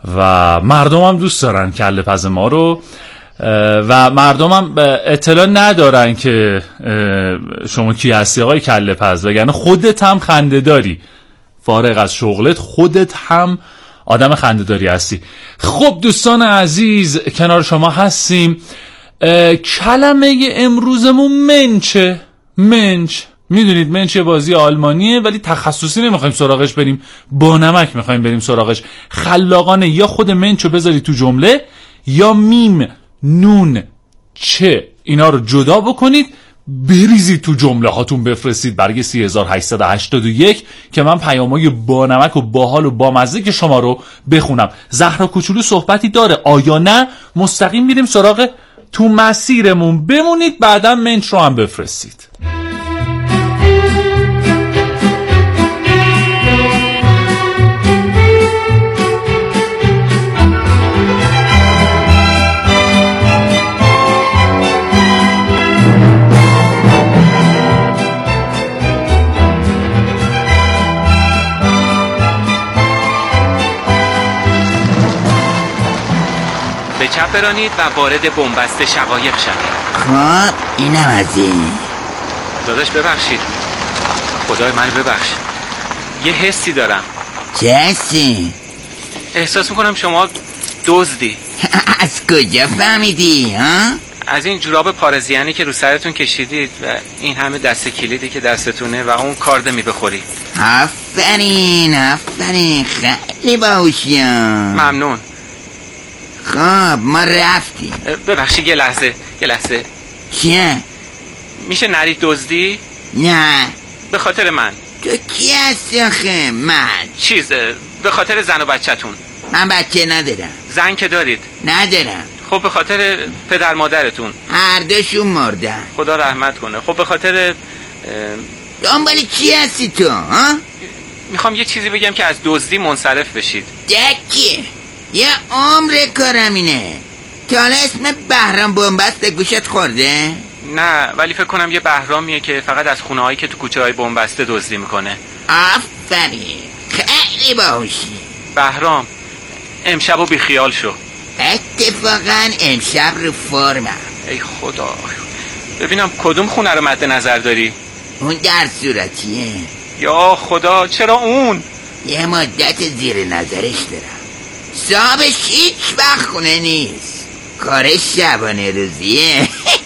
و مردم هم دوست دارن کله پز ما رو و مردم هم اطلاع ندارن که شما کی هستی آقای کله پز، وگرنه خودت هم خنده داری، فارغ از شغلت خودت هم آدم خنده داری هستی. خب دوستان عزیز کنار شما هستیم. کلمه امروزمون منچه. منچ، میدونید منچ یه بازی آلمانیه ولی تخصصی نمیخوایم سراغش بریم، با نمک میخوایم بریم سراغش. خلاقانه یا خود منچو بذاری تو جمله یا میم نون چه اینا رو جدا بکنید بریزید تو جمله هاتون بفرستید برگ 3881 که من پیامای با نمک و باحال و بامزه که شما رو بخونم. زهرا کوچولو صحبتی داره آیا نه؟ مستقیم میریم سراغ تو مسیرمون، بمونید بعدا منچ رو هم بفرستید. به چپ برانید و وارد بنبست شقایق شوید. خب اینم از این. داداش ببخشید، خدای من ببخش، یه حسی دارم. چه حسی؟ احساس میکنم شما دزدی. از کجا فهمیدی ها؟ از این جوراب پارزیانی که رو سرتون کشیدید و این همه دست کلیدی که دستتونه و اون کارد میبخوری. آفرین آفرین، خیلی باهوشیم. ممنون. خب ما رفتیم. ببخشید یه لحظه. چیه؟ میشه نرید دزدی؟ نه. به خاطر من. تو کی هستی آخه؟ من به خاطر زن و بچه‌تون. من بچه ندارم. زن که دارید؟ ندارم. خب به خاطر پدر مادرتون. هر دوشون مردن. خدا رحمت کنه. خب به خاطر دنبال کی هستی تو ها؟ میخوام یه چیزی بگم که از دزدی منصرف بشید. دکی یه عمر کارم اینه. تا حالا اسم بهرام بنبست گوشت خورده؟ نه، ولی فکر کنم یه بهرامیه که فقط از خونه هایی که تو کوچه های بنبسته دزدی میکنه. آفرین، خیلی باهوشی. بهرام امشبو بیخیال شو. اتفاقا امشب رو فرمم. ای خدا، ببینم کدوم خونه رو مد نظر داری؟ اون در صورتیه. یا خدا، چرا اون؟ یه مدت زیر نظرش دارم. صاحبش هیچ وقت خونه نیست، کارش شبانه روزیه.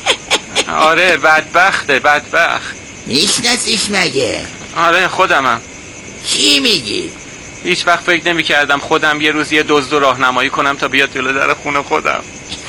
آره بدبخته، بدبخت. میشناسیش مگه؟ آره خودمم. چی میگی؟ هیچ وقت فکر نمی کردم خودم یه روز یه دزد و راهنمایی کنم تا بیاد جلو در خونه خودم.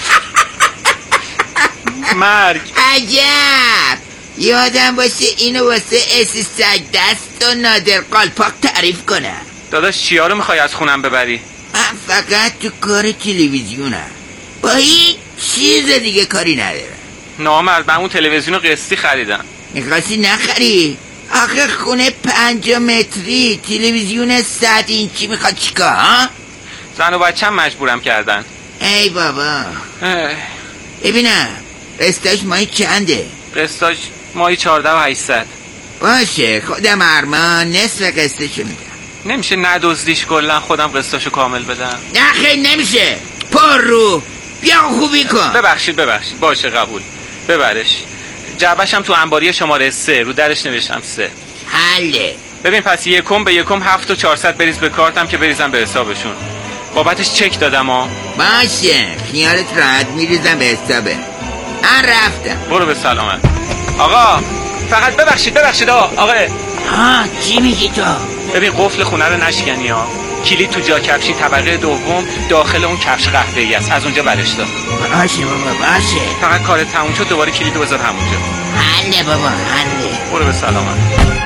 مرگ. عجب، یادم باشه اینو واسه اسی سگ دست و نادر قالپاک تعریف کنم. داداش چیا رو میخوای از خونم ببری؟ من فقط تو کار تلویزیونم، با هیچ چیز دیگه کاری ندارم. نامرد، من اون تلویزیون قسطی خریدم. میخواستی نخری؟ آخه خونه 5 متری تلویزیون 100 اینچی میخواد چیکار ها؟ زن و بچه‌م مجبورم کردن. ای بابا. ببینم قسطاش ماهی چنده؟ قسطاش ماهی 14,800. باشه خودم ارمان نصف قسطشو میدم. نمیشه ندزدیش کلا خودم قسطاشو کامل بدم؟ نه خیلی نمیشه. پر رو بیا خوبی کن. ببخشید باشه قبول. ببرش. جعبه‌شم تو انباری شماره 3 رو درش نوشتم 3. حله. ببین پس یکم به یکم 7,400 بریز به کارتم که بریزم به حسابشون. بابتش چک دادم ها. باشه خیالت راحت، میریزم به حسابه. من رفتم. برو به سلامت. آقا فقط ببخشید آقا. چی میگی تو؟ ببین قفل خونه رو نشکنی ها. کلید تو جا کفشی طبقه دوم داخل اون کفش قهوه‌ای است، از اونجا برش دار. باشه بابا باشه. فقط کارت تموم شد دوباره کلیدو بذار همونجا. حله بابا حله. برو به سلامت.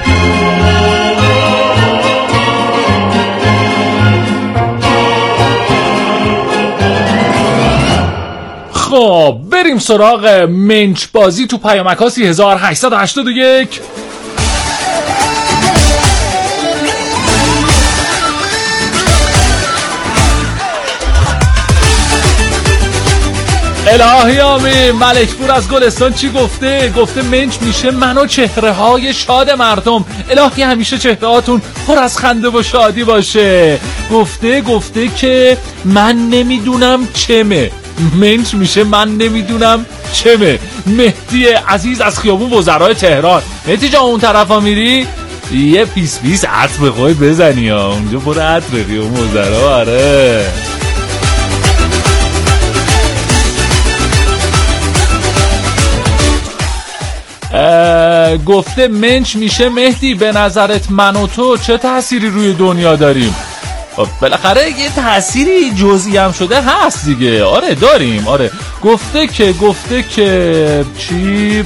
خب بریم سراغ منچ بازی تو پیامک ها 3881. الهی آمین. ملکپور از گلستان چی گفته؟ گفته منچ میشه من و چهره های شاد مردم. الهی همیشه چهره هاتون پر از خنده و شادی باشه. گفته که من نمیدونم چمه. منچ میشه من نمیدونم چمه. مهدی عزیز از خیابون وزرای تهران. مهدی جا اون طرفا میری یه پیس عطر بخوای بزنی ها، اونجا پر عطر خیابون وزرا. آره گفته منچ میشه مهدی به نظرت من و تو چه تأثیری روی دنیا داریم؟ بالاخره یه تأثیری جزئی هم شده هست دیگه. آره داریم. آره گفته که چی؟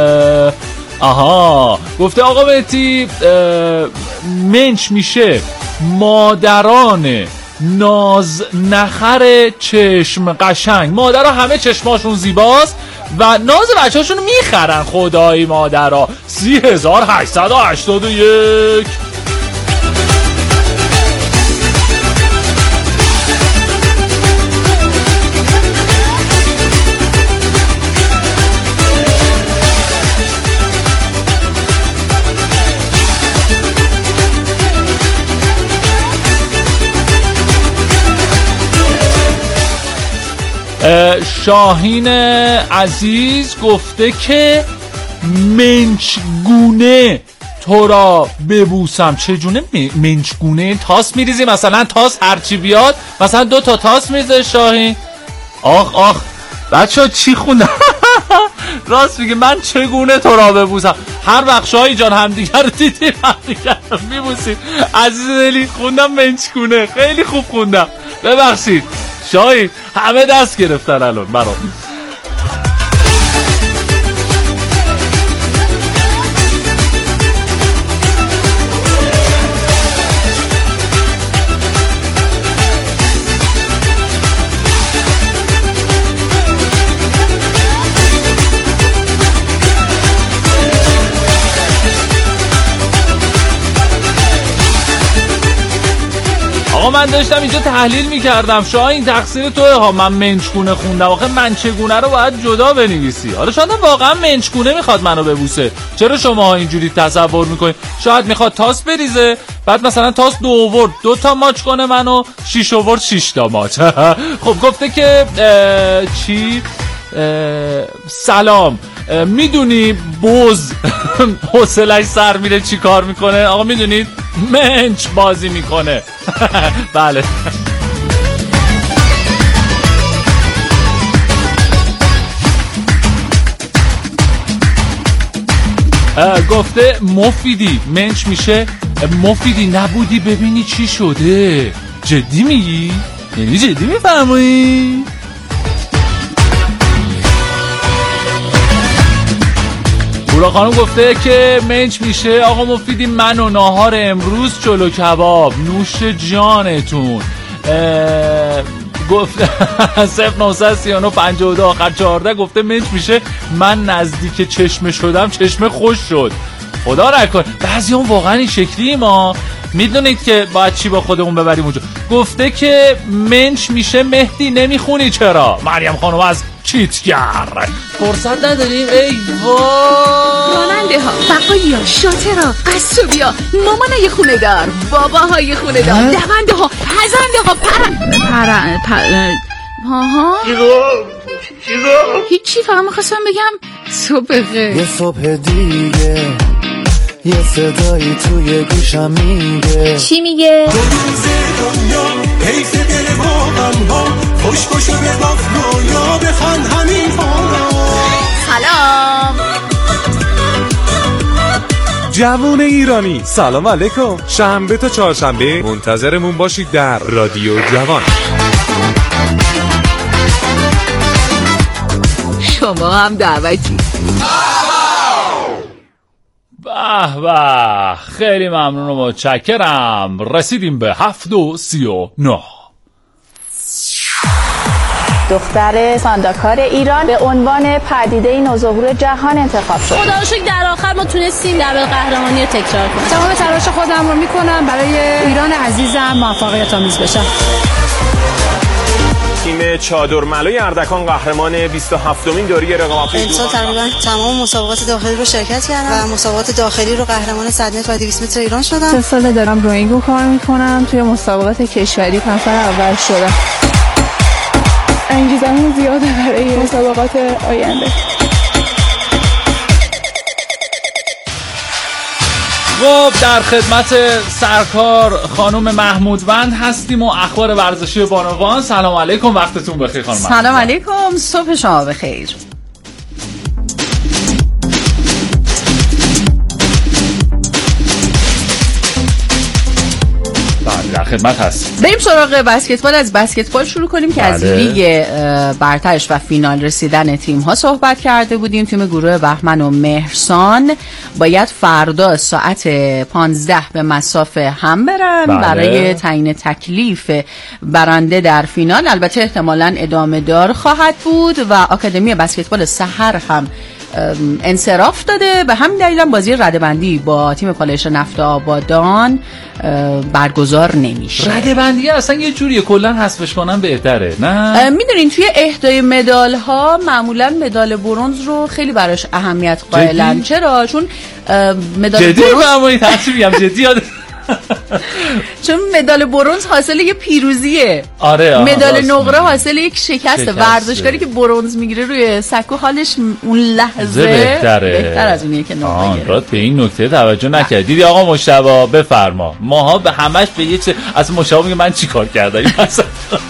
گفته آقا مهدی منچ میشه مادران ناز نخر چشم قشنگ. مادرها همه چشماشون زیباست و ناز بچه‌شون میخرن. خدای مادرها 3881. شاهین عزیز گفته که منچگونه تو را ببوسم. چه جونه منچگونه؟ تاس میریزی مثلا؟ تاس هرچی بیاد مثلا 2 تا تاس میریزه شاهین. آخ بچه ها چی خوندم؟ راست میگه من چگونه تو را ببوسم. هر وقت شاهی جان همدیگر رو دیدیم همدیگر رو میبوسیم. عزیز دلی خوندم منچگونه. خیلی خوب خوندم، ببخشید شاهی. همه دست گرفتن الان برام. آقا من داشتم اینجا تحلیل میکردم. شاید تقصیر توه ها، من منچگونه خوندم. آخه منچگونه رو باید جدا بنویسی. حالا شاید واقعا منچگونه میخواد منو ببوسه. چرا شما اینجوری تصور میکنید؟ شاید میخواد تاس بریزه، بعد مثلا تاس 2 آورد 2 تا ماچ کنه منو، 6 آورد 6 تا ماچ. خب گفته که چی؟ سلام، میدونی بز حوصله‌اش سر میره چی کار میکنه؟ آقا میدونید؟ منچ بازی میکنه. بله. گفته مفیدی منچ میشه مفیدی نبودی ببینی چی شده. جدی میگی؟ یعنی جدی میفرمایی؟ پورا خانم گفته که منچ میشه آقا مفیدی من و ناهار امروز چلو کباب نوش جانتون. گفته 0939 52 آخر 14 گفته منچ میشه من نزدیک چشمه شدم چشمه خوش شد. خدا نکنه. بعضی هم واقعا این شکلی ما میدونید که باید چی با خودمون ببریم اونجا. گفته که منچ میشه مهدی نمیخونی چرا؟ مریم خانم از چیتگر. فرصت نداریم. ای وای راننده ها، بقایی ها، شاترها، قصابی ها، مامان های خونه دار، بابا های خونه دار، دونده ها، پزنده ها، هیچی فقط میخواستم بگم صبح خیر. یه صبح دیگه یه صدایی توی گوشم میگه. چی میگه؟ دو روز دنیا حیف دل واقعم ها خوش خوش به بافت یا بخند همین حالا. سلام جوون ایرانی، سلام علیکم. شنبه تا چهارشنبه منتظرمون باشید در رادیو جوان. شما هم دعوتی. به به، خیلی ممنون و متشکرم. رسیدیم به 7:39. دختر سانداکار ایران به عنوان پدیده نوظهور جهان انتخاب شد. خدا رو شکر در آخر ما تونستیم دبل قهرمانی رو تکرار کنیم. تمام تلاش خودم رو میکنم برای ایران عزیزم موفقیت آمیز بشم. تیم چادرملای اردکان قهرمان 27مین دوره رقابت امسال تقریبا تمام مسابقات داخلی رو شرکت کردم و مسابقات داخلی رو قهرمان 100 متر و 200 متر ایران شدم. 3 سال دارم روینگ رو کار میکنم. توی مسابقات کشوری نفر اول شدم. انگیزه‌مون زیاده برای مسابقات آینده. خب در خدمت سرکار خانم محمودوند هستیم و اخبار ورزشی بانوان. سلام علیکم، وقتتون بخیر خانم محمودوند. سلام علیکم، صبح شما بخیر. در خدمت هست. بریم سراغ بسکتبال. از بسکتبال شروع کنیم که از لیگ برترش و فینال رسیدن تیم ها صحبت کرده بودیم. تیم گروه بهمن و مهرسان باید فردا ساعت 15 به مسافه هم برن برای تعیین تکلیف برنده در فینال. البته احتمالاً ادامه دار خواهد بود و آکادمی بسکتبال سحر هم انصراف داده. به همین دلیل هم بازی رده‌بندی با تیم پالایش نفت آبادان برگزار نمیشه. رده‌بندی اصلا یه جوریه، کلا حذفش کنن بهتره. نه میدونین توی اهدای مدال ها معمولا مدال برنز رو خیلی براش اهمیت قائلن. چرا؟ چون مدال برنز جدی چون مدال برنز حاصل یه پیروزیه. آره مدال نقره حاصل یک شکسته. ورزشکاری که برنز میگیره روی سکو حالش اون لحظه بهتر از اونیه که نقره گیره. به این نکته توجه نکرد. دیدی آقا مشتبا بفرما. ماها به همش به یه چه از مشتبا میگه من چیکار کردم این مثلا.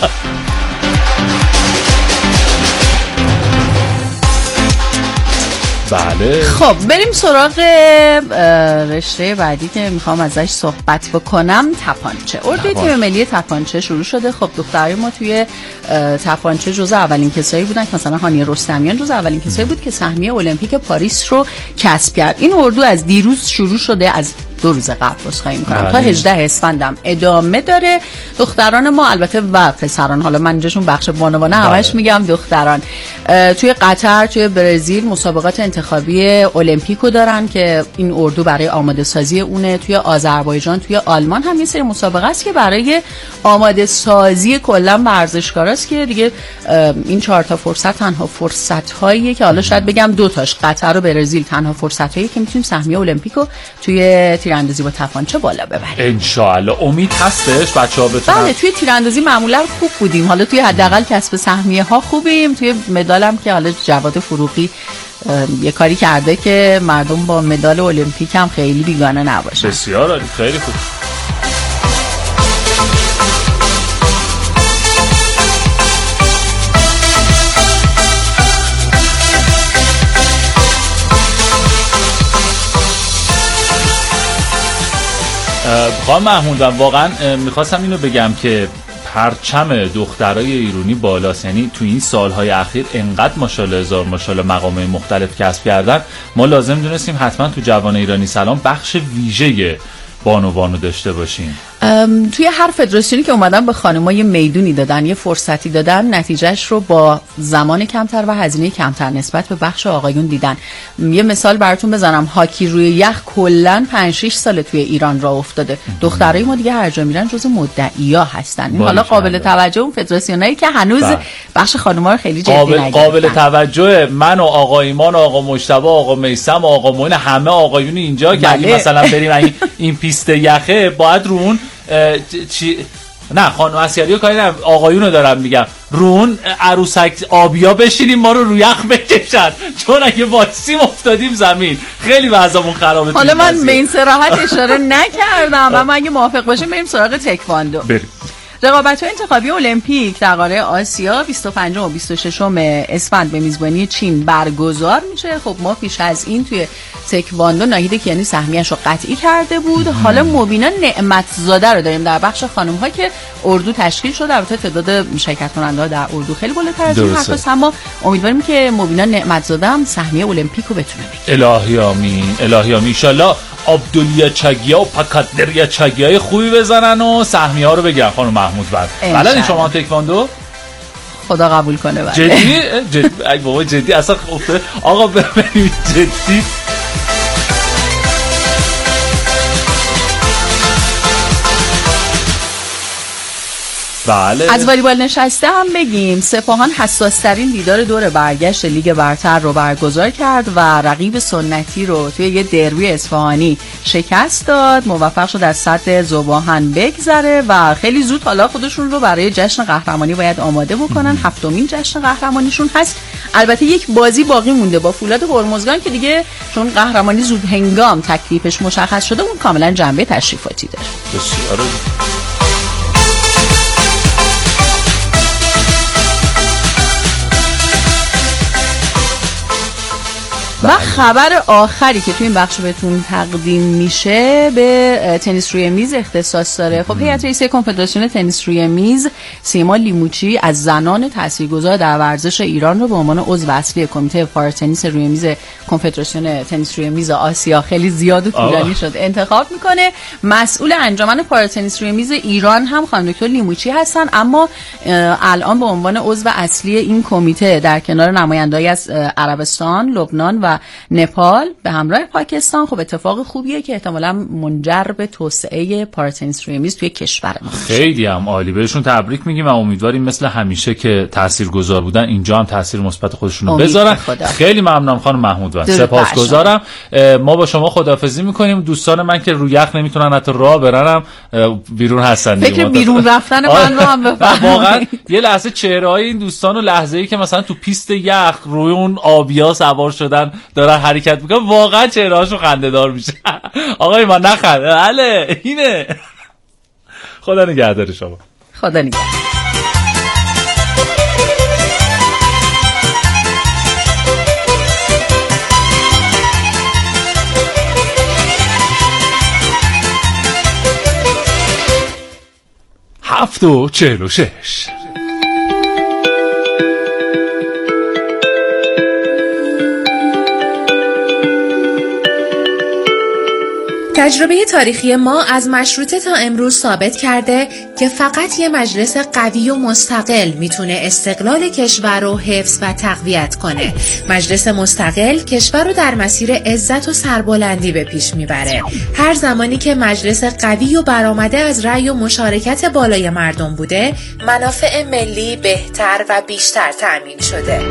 بله. خب بریم سراغ رشته بعدی که میخوام ازش صحبت بکنم. تپانچه. اردوی تیم ملی تپانچه شروع شده. خب دخترای ما توی تپانچه جزء اولین کسایی بودن که مثلا هانیه رستمیان جزء اولین کسایی بود که سهمیه المپیک پاریس رو کسب کرد. این اردو از دیروز شروع شده، از 2 روز قبل بسخواهی میکنم، تا 18 اسفندم ادامه داره. دختران ما البته و پسران، حالا من اینجاشون بخش بانوانه همش میگم دختران، توی قطر، توی برزیل مسابقات انتخابی المپیکو دارن که این اردو برای آماده سازی اونه. توی آذربایجان، توی آلمان هم یه سری مسابقه است که برای آماده سازی کلا ورزشکاراست که دیگه این 4 تا فرصت تنها فرصت هاییه که حالا شاید بگم 2 تاش قطر و برزیل تنها فرصت هایی که میتونیم سهمیه المپیکو توی تیراندازی با تپانچه بالا ببریم. ان شاء الله. امید هستش بچه‌ها بتونن. بله توی تیراندازی معمولا خوب بودیم. حالا توی حداقل کسب سهمیه ها خوبیم. توی مدالم که حالا جواد فروغی یه کاری کرده که مردم با مدال المپیک هم خیلی بیگانه نباشن. بسیار عالی، خیلی خوب. خانم محمودوند واقعا میخواستم اینو بگم که پرچم دخترای ایرانی بالاست. یعنی تو این سالهای اخیر انقدر ماشاءالله هزار ماشاءالله مقامات مختلف کسب کردن. ما لازم دونستیم حتما تو جوان ایرانی سلام بخش ویژه بانو داشته باشیم. توی هر فدراسیونی که اومدن به خانم‌ها یه میدونی دادن، یه فرصتی دادن، نتیجهش رو با زمان کمتر و هزینه کمتر نسبت به بخش آقایون دیدن. یه مثال براتون بزنم، هاکی روی یخ کلاً 5-6 سال توی ایران راه افتاده. دخترای ما دیگه هر جا میرن جزو مدعیا هستن. این حالا قابل توجه اون فدراسیونایی که هنوز بخش خانم‌ها رو خیلی جدی نگرفتن. قابل توجه من و آقا ایمان و آقا مجتبی و آقا میثم و آقا معین، همه آقایون اینجا که اگه مثلا بریم این پیست یخه باید رون نه خانم اسیری کاری نه، آقایونو دارم میگم، رون عروسک آبیا بشینیم ما رو رو یخ بکشن، چون اگه واسیم افتادیم زمین خیلی وضعمون خرابه. حالا من به این صراحت اشاره نکردم، اما اگه موافق باشیم بریم سراغ تکواندو. رقابت‌های انتخابی المپیک در قاره آسیا 25 و 26 اسفند به میزبانی چین برگزار میشه. خب ما پیش از این توی تکواندو ناهید کیانی سهمیه‌اش رو قطعی کرده بود. حالا مبینا نعمتزاده رو داریم در بخش خانم‌ها که اردو تشکیل شده. البته تعداد شرکت کننده‌ها در اردو خیلی بالاتر از این حرفاست، اما امیدواریم که مبینا نعمتزاده هم سهمیه المپیک رو بتونه بگیره. الهی آمین، الهی آمین. ان شاءالله عبدالله چگیا و پکادریا چگیای خوبی بزنن و سهمیه ها رو بگیرن. خانم محمودوند بلدین شما تکواندو؟ خدا قبول کنه. بله جدی؟ ای بابا جدی اصلا افتاده آقا ببینید جدی. بله. از والیبال نشسته هم بگیم. سپاهان حساس‌ترین دیدار دور برگشت لیگ برتر رو برگزار کرد و رقیب سنتی رو توی یه دربی اصفهانی شکست داد. موفق شد از سد ذوباهن بگذره و خیلی زود حالا خودشون رو برای جشن قهرمانی باید آماده بکنن. 7مین جشن قهرمانیشون هست. البته یک بازی باقی مونده با فولاد هرمزگان که دیگه چون قهرمانی زود هنگام تکلیفش مشخص شده اون کاملا جنبه تشریفاتی داره. بسیار. و خبر آخری که توی این بخش بهتون تقدیم میشه به تنیس روی میز اختصاص داره. خب هیئت رئیسه کنفدراسیون تنیس روی میز سیما لیموچی از زنان تاثیرگذار در ورزش ایران رو به عنوان عضو اصلی کمیته پاراتنیس روی میز کنفدراسیون تنیس روی میز آسیا، خیلی زیاد و طولانی شد، انتخاب میکنه. مسئول انجمن پاراتنیس روی میز ایران هم خانم دکتر لیموچی هستن، اما الان به عنوان عضو اصلی این کمیته در کنار نمایندگانی از عربستان، لبنان و نپال به همراه پاکستان، خب اتفاق خوبیه که احتمالاً منجر به توسعه پاراتنیس روی میز توی کشور ما. خیلی هم عالی، بهشون تبریک میگیم و امیدواریم مثل همیشه که تاثیرگذار بودن اینجا هم تاثیر مثبت خودشون رو بذارن. خیلی ممنونم خانم محمودوند، سپاسگزارم. ما با شما خداحافظی میکنیم. دوستان من که رو یخ نمیتونن حتی راه برنم بیرون هستن. فکر بیرون رفتن من رو هم بفرمایید. واقعا یه لحظه چهره‌های این دوستان و لحظه‌ای که مثلا تو پیست یخ روی اون آبیا سوار شدن دارن حرکت میکنن، واقعا چهرهاشون خنده‌دار میشه. آقای ما نخند. بله اینه. خدا نگهدار شما. خدا نگهدار. هفت و 46. تجربه تاریخی ما از مشروطه تا امروز ثابت کرده که فقط یه مجلس قوی و مستقل میتونه استقلال کشور رو حفظ و تقویت کنه. مجلس مستقل کشور رو در مسیر عزت و سربلندی به پیش میبره. هر زمانی که مجلس قوی و برآمده از رأی و مشارکت بالای مردم بوده، منافع ملی بهتر و بیشتر تأمین شده.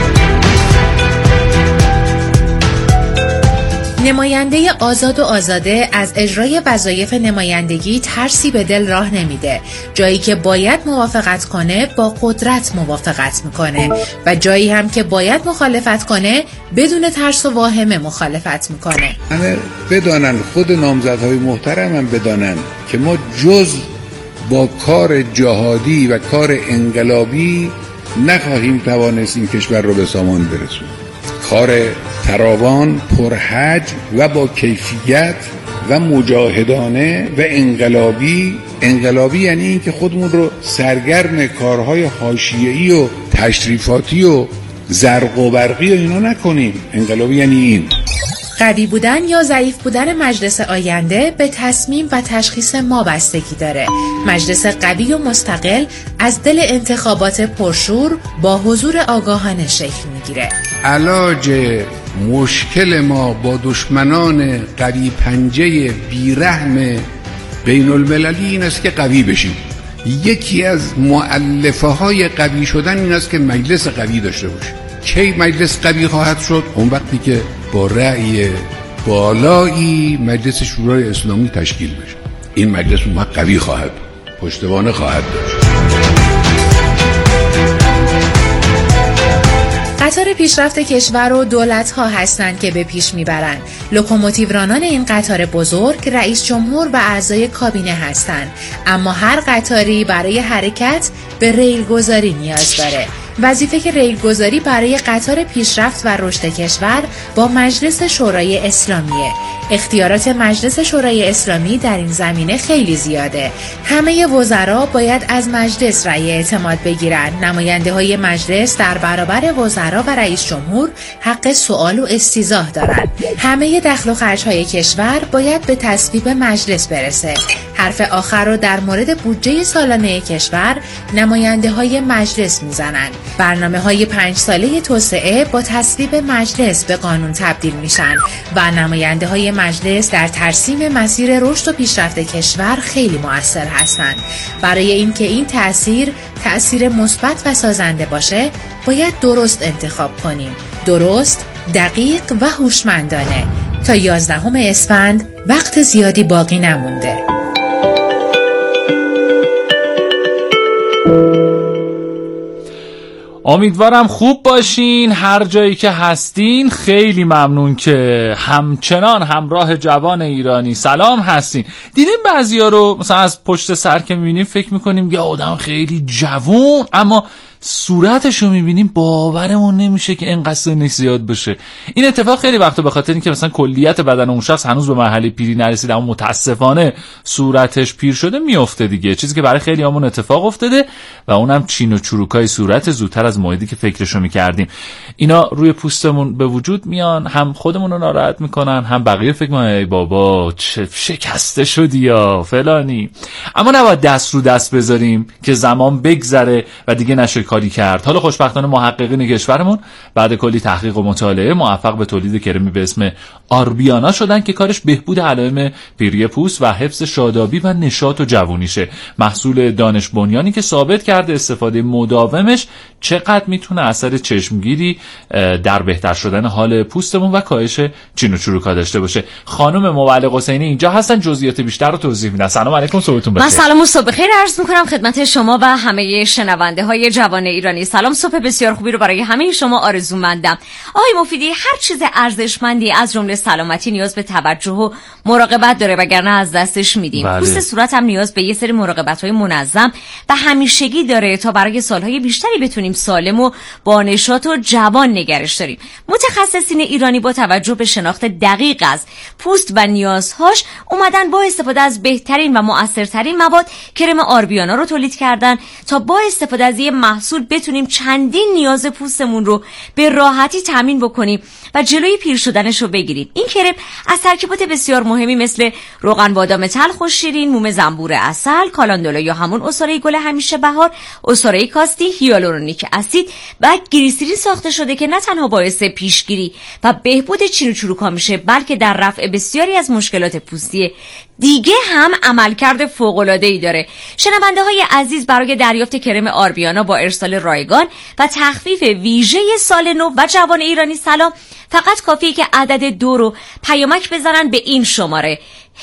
نماینده آزاد و آزاده از اجرای وظایف نمایندگی ترسی به دل راه نمیده. جایی که باید موافقت کنه با قدرت موافقت میکنه و جایی هم که باید مخالفت کنه بدون ترس و واهمه مخالفت میکنه. همه بدانن، خود نامزدهای محترم هم بدانن که ما جز با کار جهادی و کار انقلابی نخواهیم توانست این کشور رو به سامان برسونیم. کار فراوان، پرحج و با کیفیت و مجاهدانه و انقلابی یعنی این که خودمون رو سرگرم کارهای حاشیه‌ای و تشریفاتی و زرق و برقی و اینا نکنیم. انقلابی یعنی این. قوی بودن یا ضعیف بودن مجلس آینده به تصمیم و تشخیص ما بستگی داره. مجلس قوی و مستقل از دل انتخابات پرشور با حضور آگاهانه شکل میگیره. علاج مشکل ما با دشمنان قوی پنجه بیرحم بین المللی این است که قوی بشیم. یکی از مؤلفه های قوی شدن این است که مجلس قوی داشته باشیم. کی مجلس قوی خواهد شد؟ اون وقتی که با رأی بالایی مجلس شورای اسلامی تشکیل بشه. این مجلس اون وقت قوی خواهد، پشتوانه خواهد داشت. قطار پیشرفت کشور و دولت‌ها هستند که به پیش میبرند. لوکوموتیو رانان این قطار بزرگ رئیس جمهور و اعضای کابینه هستند. اما هر قطاری برای حرکت به ریلگذاری نیاز داره. وظیفه ریلگذاری برای قطار پیشرفت و رشد کشور با مجلس شورای اسلامیه. اختیارات مجلس شورای اسلامی در این زمینه خیلی زیاده. همه وزرا باید از مجلس رأی اعتماد بگیرن. نماینده های مجلس در برابر وزرا و رئیس جمهور حق سوال و استیضاح دارند. همه دخل و خرج های کشور باید به تصویب مجلس برسه. حرف آخر رو در مورد بودجه سالانه کشور نماینده های مجلس میزنند. برنامه های 5 ساله توسعه با تصویب مجلس به قانون تبدیل میشن و نماینده های مجلس در ترسیم مسیر رشد و پیشرفت کشور خیلی مؤثر هستند. برای اینکه این تأثیر مثبت و سازنده باشه، باید درست انتخاب کنیم. درست، دقیق و هوشمندانه. تا 11 اسفند وقت زیادی باقی نمونده. امیدوارم خوب باشین هر جایی که هستین. خیلی ممنون که همچنان همراه جوان ایرانی سلام هستین. دیدیم بعضیا رو مثلا از پشت سر که میبینیم فکر میکنیم یه آدم خیلی جوان، اما صورتش رو میبینیم باورمون نمیشه که اینقدر سنش زیاد بشه. این اتفاق خیلی وقتا به خاطر اینکه مثلا کلیت بدن اون شخص هنوز به مرحله پیری نرسیده اما متاسفانه صورتش پیر شده میفته دیگه، چیزی که برای خیلی همون اتفاق افتاده و اونم چین و چروکای صورت زودتر از موعدی که فکرشو میکردیم. اینا روی پوستمون به وجود میان، هم خودمون رو ناراحت میکنن، هم بقیه فکر میکنن ای بابا چه شکسته شدی یا فلانی. اما نباید دست رو دست بذاریم که زمان بگذره و دیگه نشه کاری کرد. حالا خوشبختانه محققین کشورمون بعد کلی تحقیق و مطالعه موفق به تولید کرمی به اسم آربیانا شدن که کارش بهبود علائم پیری پوست و حفظ شادابی و نشاط و جوونیشه. محصول دانش بنیانی که ثابت کرده استفاده مداومش چقدر میتونه اثر چشمگیری در بهتر شدن حال پوستمون و کاهش چین و چروکا داشته باشه. خانم موعلق حسینی اینجا هستن، جزئیات بیشتر رو توضیح میدن. سلام علیکم، صبحتون بخیر. من سلام و صبح بخیر عرض میکنم خدمت شما و همه شنونده های جوان ایرانی. سلام، صبح بسیار خوبی رو برای همه شما آرزومندم. آقای مفیدی، هر چیز ارزشمندی از جمله سلامتی نیاز به توجه و مراقبت داره، وگرنه از دستش میدیم. بله. پوست صورت هم نیاز به یه سری مراقبت‌های منظم و همیشگی داره تا برای سالهای بیشتری بتونیم سالم و با نشاط و جوان نگرش داریم. متخصصین ایرانی با توجه به شناخت دقیق از پوست و نیازهاش اومدن با استفاده از بهترین و مؤثرترین مواد کرم آربیانا رو تولید کردن تا با استفاده از یه محصول بتونیم چندین نیاز پوستمون رو به راحتی تامین بکنیم و جلوی پیر شدنش رو بگیریم. این کرم از ترکیبات بسیار مهمی مثل روغن بادام تلخ و شیرین، موم زنبور عسل، کالاندولا یا همون عصاره گل همیشه بهار، عصاره کاستی، هیالورونیک اسید و گلیسرین ساخته شده که نه تنها باعث پیشگیری و بهبود چین و چروکا میشه، بلکه در رفع بسیاری از مشکلات پوستی دیگه هم عملکرد فوق‌العاده‌ای داره. شنونده های عزیز، برای دریافت کرم آربیانا با ارسال رایگان و تخفیف ویژه سال نو و جوان ایرانی سلام، فقط کافیه که عدد 2 رو پیامک بزنن به این شماره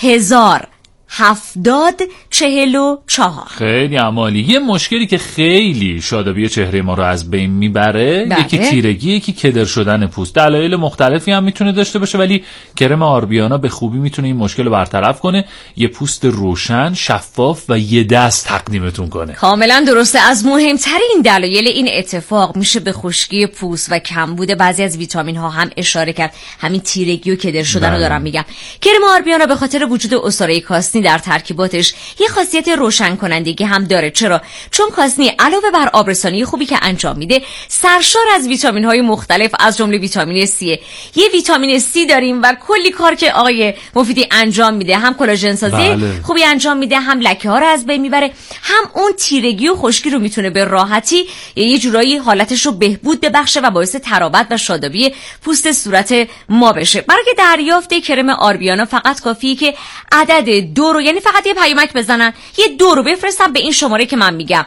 107044. خیلی عمالی. یه مشکلی که خیلی شادابی چهره ما رو از بین میبره، یکی تیرگی، یکی کدر شدن پوست. دلایل مختلفی هم میتونه داشته باشه، ولی کرم آربیانا به خوبی میتونه این مشکل رو برطرف کنه، یه پوست روشن، شفاف و یه دست تقدیمتون کنه. کاملا درسته. از مهمترین دلایل این اتفاق میشه به خشکی پوست و کمبود بعضی از ویتامین ها هم اشاره کرد. همین تیرگی و کدر شدن رو دارم میگم. کرم آربیانا به خاطر وجود عصاره کاسنی در ترکیباتش یه خاصیت روشن کنندگی هم داره. چرا؟ چون کاسنی علاوه بر آبرسانی خوبی که انجام میده، سرشار از ویتامین های مختلف از جمله ویتامین C. یه ویتامین C داریم و کلی کار که آقای مفیدی انجام میده، هم کلاژن سازی خوبی انجام میده، هم لکه ها رو از بین میبره، هم اون تیرگی و خشکی رو میتونه به راحتی یه جورایی حالتش رو بهبود ببخشه و باعث ترابط و شادابی پوست صورت ما بشه. برای دریافت کرم آربیانا فقط کافیه که عدد 2 رو، یعنی فقط یه پیامک بزنن، یه 2 رو بفرستن به این شماره که من میگم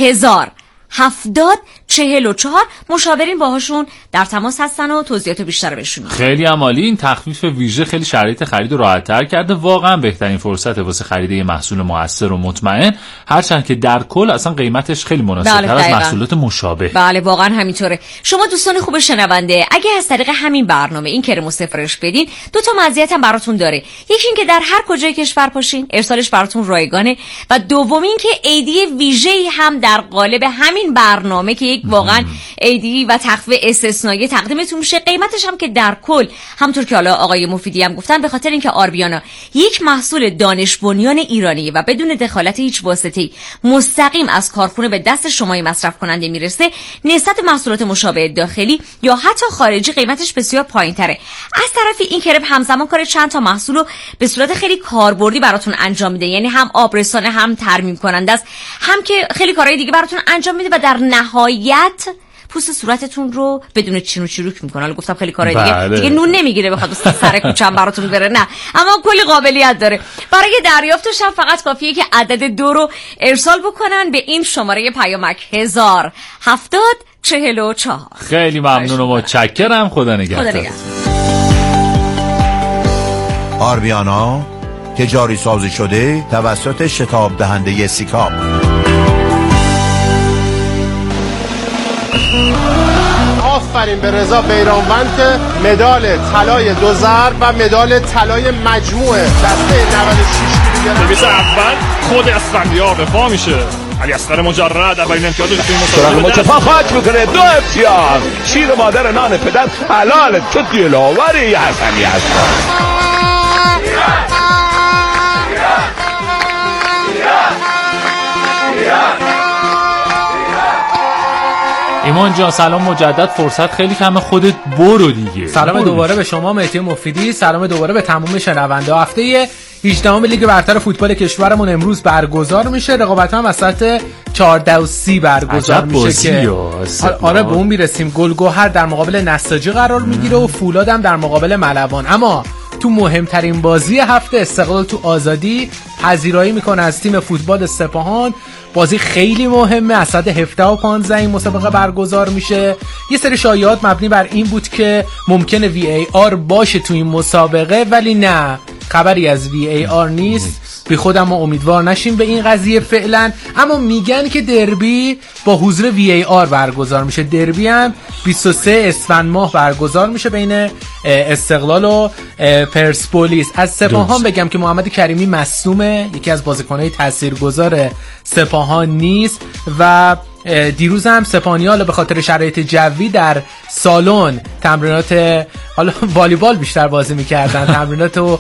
107044. مشاورین باهاشون در تماس هستن و توضیحات بیشتر بهشون میدن. خیلی عمالی. این تخفیف ویژه خیلی شرایط خرید رو راحت‌تر کرده. واقعا بهترین فرصت واسه خرید یه محصول مؤثر و مطمئن، هرچند که در کل اصلا قیمتش خیلی مناسب‌تر از محصولات مشابه. بله واقعا همینطوره. شما دوستان خوب شنونده، اگه از طریق همین برنامه این کرم سفارش بدین، 2 تا مزیت هم براتون داره. یکی این که در هر کجای کشور باشین ارسالش براتون رایگانه، و دوم این که ایدی ویژه‌ای هم در قالب همین برنامه که یک واقعا عیدی و تخفیف استثنایی تقدیمتون میشه. قیمتش هم که در کل همونطور که حالا آقای مفیدی هم گفتن، به خاطر اینکه آربیانا یک محصول دانش بنیان ایرانی و بدون دخالت هیچ واسطه‌ای مستقیم از کارخونه به دست شمای مصرف کننده میرسه، نسبت محصولات مشابه داخلی یا حتی خارجی قیمتش بسیار پایین‌تره. از طرفی این کرم همزمان کار چند تا محصول رو به صورت خیلی کاربردی براتون انجام میده، یعنی هم آبرسانه، هم ترمیم کننده است، هم که خیلی کارهای دیگه براتون انجام میده و در نهایت پوست صورتتون رو بدون چین و چروک میکنه. حالا گفتم خیلی کارهای دیگه نون نمیگیره بخواد سر کوچم براتون بره، نه، اما کلی قابلیت داره. برای دریافتش هم فقط کافیه که عدد 2 رو ارسال بکنن به این شماره پیامک 107044. خیلی ممنون و متشکرم. خدا نگهدار. آربیانا تجاری سازی شده توسط شتاب دهنده سیکاپ. آفرین به رضا بیرانوند که مدال طلای 2 ضرب و مدال طلای مجموعه دسته 96 کیلوگرم. نویس اول خود اسفندیار دفاع میشه. علی اصغر مجرد اولین امتیاز رو توی مسابقه مصطفی خاک میکنه. 2 امتیاز. شیر مادر نان پدر حلال تو دلاوری حسنی هست. ایمان جان سلام مجدد. فرصت خیلی کمه، خودت برو دیگه. سلام دوباره به شما مهدی مفیدی، سلام دوباره به تمام شنونده. هفته 18 لیگ برتر فوتبال کشورمون امروز برگزار میشه. رقابت هم از ساعت 14 و 30 برگزار میشه که آره به اون میرسیم. گلگهر در مقابل نساجی قرار میگیره و فولاد هم در مقابل ملوان. اما تو مهمترین بازی هفته استقلال تو آزادی پذیرایی میکنه از تیم فوتبال سپاهان. بازی خیلی مهمه. از ساعت 17 و 15 این مسابقه برگزار میشه. یه سری شایعات مبنی بر این بود که ممکنه VAR باشه تو این مسابقه، ولی نه، خبری از VAR نیست. بی خودم ما امیدوار نشیم به این قضیه فعلا. اما میگن که دربی با حضور VAR برگزار میشه. دربی هم 23 اسفند ماه برگزار میشه بین استقلال و پرسپولیس. از سپاهان بگم که محمد کریمی مصدومه، یکی از بازیکن‌های تاثیرگذار سپاهان نیست و دیروز هم سپاهانی‌ها به خاطر شرایط جوی در سالن تمرینات حالا والیبال بیشتر بازی می‌کردن، تمرینات و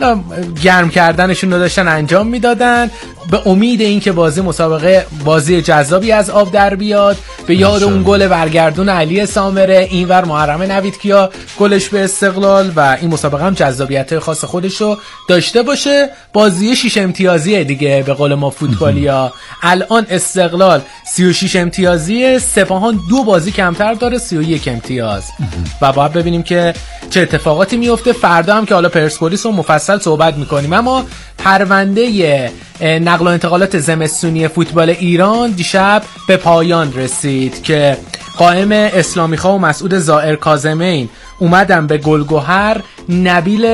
گرم کردنشون رو داشتن انجام میدادن به امید اینکه مسابقه بازی جذابی از آب در بیاد. به یاد اون گل برگردون علی سامره، اینور محرم نویدکیا گلش به استقلال، و این مسابقه هم جذابیت خاص خودش رو داشته باشه. بازی 6 امتیازیه دیگه به قول ما فوتبالیا. الان استقلال 36 امتیازیه، سپاهان 2 بازی کمتر داره 31 امتیاز و باید ببینیم که چه اتفاقاتی میفته. فردا هم که حالا پرسپولیس رو مفصل صحبت میکنیم. اما پرونده نقل و انتقالات زمستونی فوتبال ایران دیشب به پایان رسید که قائم اسلامی خواه و مسعود زائر کاظمین اومدن به گلگهر. نبیل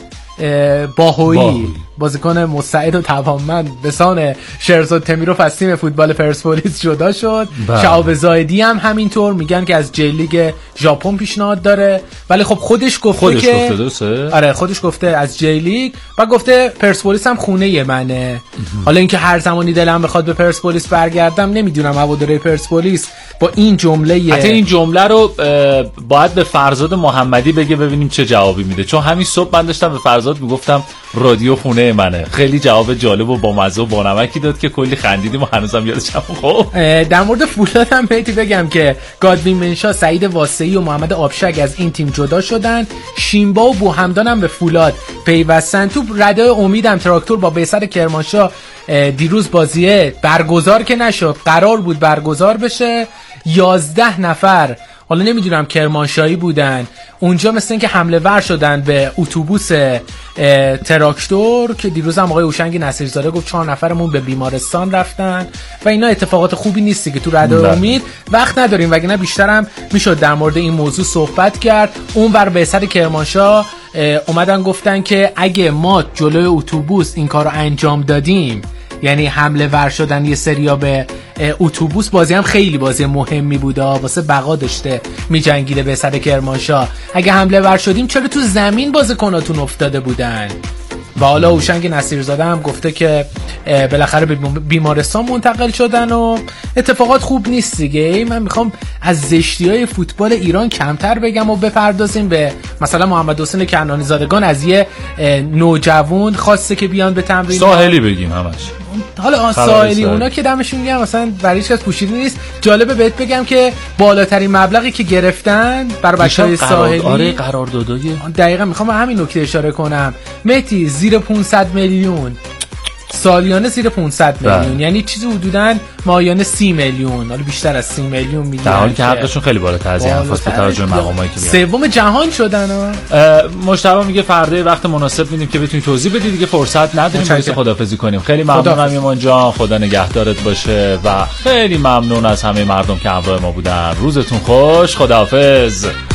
باهویی بازیکن مستعد و توانمند به سان شهرزاد تمیروف از تیم فوتبال پرسپولیس جدا شد. شعب زاهدی هم همینطور، میگن که از جی لیگ ژاپن پیشنهاد داره، ولی خب خودش گفته از جی لیگ و گفته پرسپولیس هم خونه منه. حالا اینکه هر زمانی دلم بخواد به پرسپولیس برگردم نمیدونم. هواداری پرسپولیس با این جمله حتی این جمله رو باید به فرزاد محمدی بگه ببینیم چه جوابی میده، چون همین صبح من داشتم به فرزاد میگفتم رادیو خونه منه. خیلی جواب جالب و بامزه و بانمکی داد که کلی خندیدیم و هنوزم یادشم. خب در مورد فولاد هم بگم که گادوین منشا، سعید واسعی و محمد آبشگ از این تیم جدا شدن. شیمبا و بوهمدان هم به فولاد پیوستن. تو ردای امیدم تراکتور با بیسر کرمانشاه دیروز بازیه برگزار که نشد، قرار بود برگزار بشه. 11 نفر حالا نمیدونم کرمانشاهی بودن اونجا، مثل این که حمله ور شدن به اتوبوس تراکتور که دیروز هم آقای اوشنگ نصیرزاده گفت 4 نفرمون به بیمارستان رفتن و اینا اتفاقات خوبی نیستی که تو رده امید. وقت نداریم وگرنه بیشترم میشد در مورد این موضوع صحبت کرد. اونور به سر کرمانشاه اومدن گفتن که اگه ما جلوی اتوبوس این کارو انجام دادیم، یعنی حمله ور شدن یه سریا به اتوبوس، بازی هم خیلی بازی مهمی بوده، واسه بقا داشته میجنگیده به سر کرمانشاه. اگه حمله ور شدیم چرا تو زمین بازیکناتون افتاده بودن؟ و حالا هوشنگ نصیرزاده هم گفته که بالاخره به بیمارستان منتقل شدن و اتفاقات خوب نیست دیگه. من میخوام از زشتی‌های فوتبال ایران کمتر بگم و بپردازیم به مثلا محمد حسین کنعانی زادگان از یه نوجوان خواسته که بیان به تمرین ساحلی بگیم همش. حالا ساحلی اونا که دمشون میگم مثلا برای هیچ کس پوشیده نیست. جالبه بهت بگم که بالاترین مبلغی که گرفتن برای بچه‌های ساحلی قراردادای دقیقاً میخوام به همین نکته اشاره کنم. مهدی زیر 500 میلیون سالیانه، زیر 500 میلیون یعنی چیزی حدوداً ماهیانه 30 میلیون، حالا بیشتر از 30 میلیون میگن، در حالی که حقشون خیلی بالاتر از این حرفاست به توجه مقامایی که میاد. سوم جهان شدن مجتبی میگه فردا وقت مناسب میدیم که بتونی توضیح بدی، دیگه فرصت نداریم واسه خدافظی کنیم. خیلی ممنونم ایمان جان، خدا نگهدارت باشه و خیلی ممنون از همه مردم که همراه ما بودن. روزتون خوش، خداحافظ.